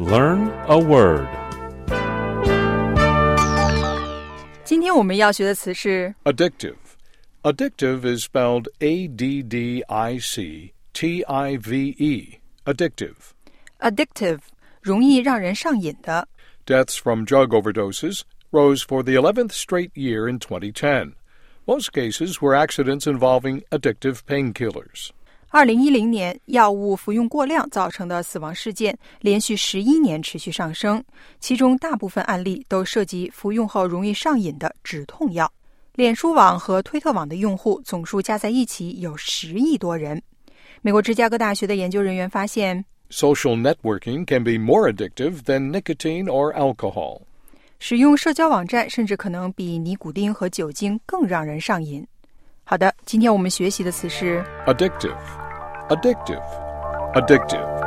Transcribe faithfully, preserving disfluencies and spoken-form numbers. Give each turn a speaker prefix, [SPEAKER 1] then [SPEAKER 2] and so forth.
[SPEAKER 1] Learn a word.
[SPEAKER 2] 今天我们要学的词是
[SPEAKER 3] Addictive. Addictive is spelled A D D I C T I V E. Addictive.
[SPEAKER 2] addictive, 容易让人上瘾的。
[SPEAKER 3] Deaths from drug overdoses rose for the eleventh straight year in twenty ten. Most cases were accidents involving addictive painkillers.
[SPEAKER 2] 二零一零年，药物服用过量造成的死亡事件连续十一年持续上升，其中大部分案例都涉及服用后容易上瘾的止痛药。脸书网和推特网的用户总数加在一起有十亿多人。美国芝加哥大学的研究人员发现
[SPEAKER 3] Social networking can be more addictive than nicotine or alcohol.
[SPEAKER 2] 使用社交网站甚至可能比尼古丁和酒精更让人上瘾。好的，今天我们学习的词是
[SPEAKER 3] Addictive. Addictive. Addictive.